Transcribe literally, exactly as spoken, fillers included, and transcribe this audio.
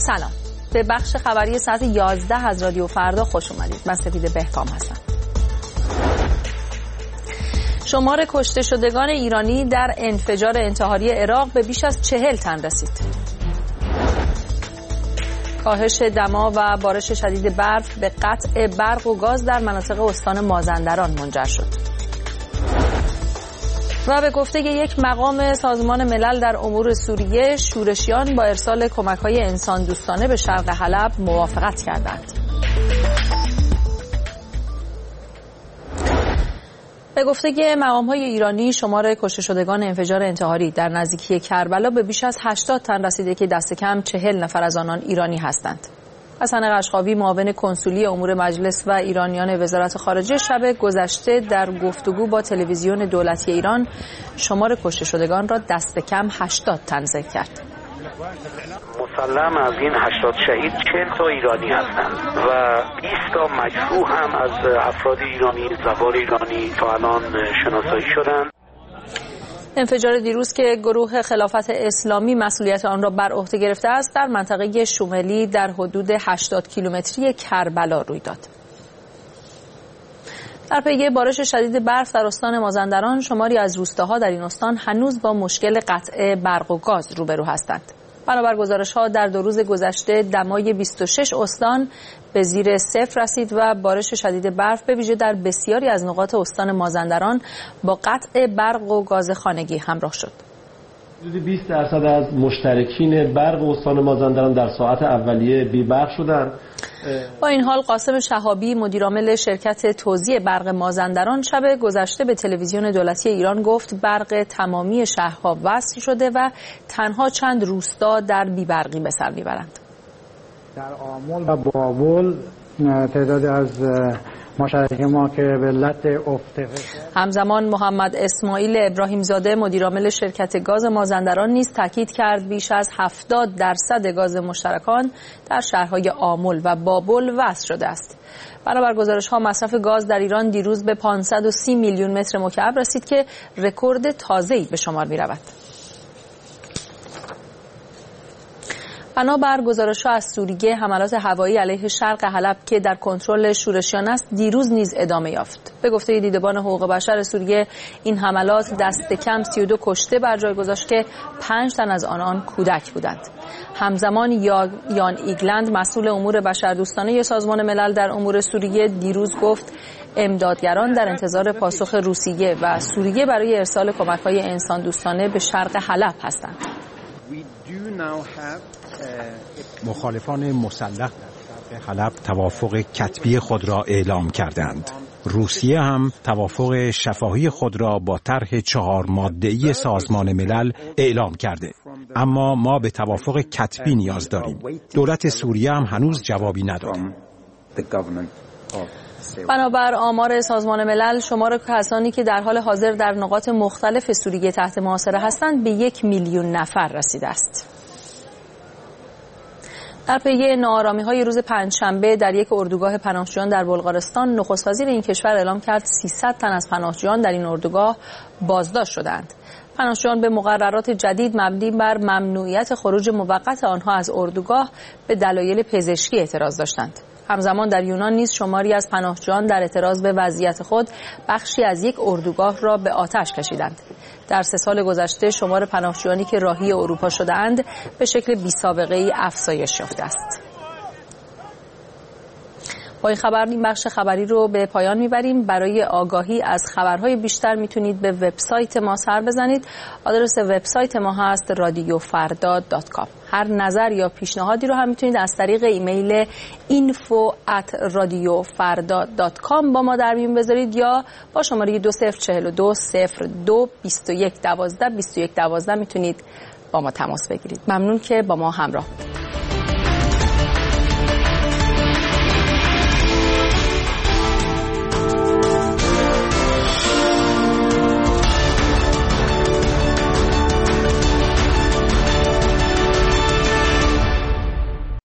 سلام، به بخش خبری ساعت یازده از رادیو فردا خوش اومدید. من سپید بهکام هستم. شمار کشته شدگان ایرانی در انفجار انتحاری عراق به بیش از چهل تن رسید. کاهش دما و بارش شدید برف به قطع برق و گاز در مناطق استان مازندران منجر شد. و به گفته یک مقام سازمان ملل در امور سوریه، شورشیان با ارسال کمک‌های انسان دوستانه به شرق حلب موافقت کردند. به گفته مقام‌های ایرانی، شمار کشته شدگان انفجار انتحاری در نزدیکی کربلا به بیش از هشتاد تن رسیده که دست کم چهل نفر از آنان ایرانی هستند. حسن قشقابی، معاون کنسولی امور مجلس و ایرانیان وزارت خارجه، شب گذشته در گفتگو با تلویزیون دولتی ایران شمار کشته شدگان را دست کم هشتاد تن ذکر کرد. مسلم از این هشتاد شهید چهل تا ایرانی هستند و بیست تا مجروح هم از افراد ایرانی، زوار ایرانی تا الان شناسایی شدند. انفجار دیروز که گروه خلافت اسلامی مسئولیت آن را بر عهده گرفته است، در منطقه شوملی در حدود هشتاد کیلومتری کربلا روی داد. در پی بارش شدید برف در استان مازندران، شماری از روستاها در این استان هنوز با مشکل قطع برق و گاز روبرو هستند. بنابر گزارش‌ها در دو روز گذشته دمای بیست و شش استان به زیر صفر رسید و بارش شدید برف به ویژه در بسیاری از نقاط استان مازندران با قطع برق و گاز خانگی همراه شد. حدود بیست درصد از مشترکین برق استان مازندران در ساعت اولیه بی برق شدند. با این حال قاسم شهابی، مدیرعامل شرکت توزیع برق مازندران، شب گذشته به تلویزیون دولتی ایران گفت برق تمامی شهرها وصل شده و تنها چند روستا در بی‌برقی به سر میبرند. در آمل و بابل تعدادی از مشترکین ما که به علت افت همزمان محمد اسماعیل ابراهیم زاده، مدیرعامل شرکت گاز مازندران، نیز تاکید کرد بیش از هفتاد درصد گاز مشترکان در شهرهای آمل و بابل وصل شده است. بنابر گزارش‌ها مصرف گاز در ایران دیروز به پانصد و سی میلیون متر مکعب رسید که رکورد تازه‌ای به شمار می‌رود. بنابر گزارش‌ها از سوریه، حملات هوایی علیه شرق حلب که در کنترل شورشیان است دیروز نیز ادامه یافت. به گفته دیدبان حقوق بشر سوریه، این حملات دست کم سی و دو کشته بر جای گذاشت که پنج تن از آنان کودک بودند. همزمان یان ایگلند، مسئول امور بشردوستانه سازمان ملل در امور سوریه، دیروز گفت امدادگران در انتظار پاسخ روسیه و سوریه برای ارسال کمک‌های انسان دوستانه به شرق حلب هستند. مخالفان مسلح در شرق حلب توافق کتبی خود را اعلام کردند. روسیه هم توافق شفاهی خود را با طرح چهار ماده‌ای سازمان ملل اعلام کرده. اما ما به توافق کتبی نیاز داریم. دولت سوریه هم هنوز جوابی نداده. بنابر آمار سازمان ملل، شمار کسانی که در حال حاضر در نقاط مختلف سوریه تحت محاصره هستند به یک میلیون نفر رسیده است. در پی ناآرامی‌های روز پنجشنبه در یک اردوگاه پناهجویان در بلغارستان، نخست وزیر این کشور اعلام کرد سیصد تن از پناهجویان در این اردوگاه بازداشت شدند. پناهجویان به مقررات جدید مبنی بر ممنوعیت خروج موقت آنها از اردوگاه به دلایل پزشکی اعتراض داشتند. همزمان در یونان نیز شماری از پناهجویان در اعتراض به وضعیت خود بخشی از یک اردوگاه را به آتش کشیدند. در سه سال گذشته شمار پناهجویانی که راهی اروپا شده‌اند به شکل بی‌سابقه‌ای افزایش یافته است. با این خبر این بخش خبری رو به پایان میبریم. برای آگاهی از خبرهای بیشتر میتونید به وبسایت ما سر بزنید. آدرس وبسایت ما هست رادیو فردا دات کام. هر نظر یا پیشنهادی رو هم میتونید از طریق ایمیل اینفو ات رادیو فردا دات کام با ما در میون بذارید یا با شماره دو صفر چهل و دو صفر دو بیست و یک دوازده بیست و یک دوازده میتونید با ما تماس بگیرید. ممنون که با ما همراه بودید.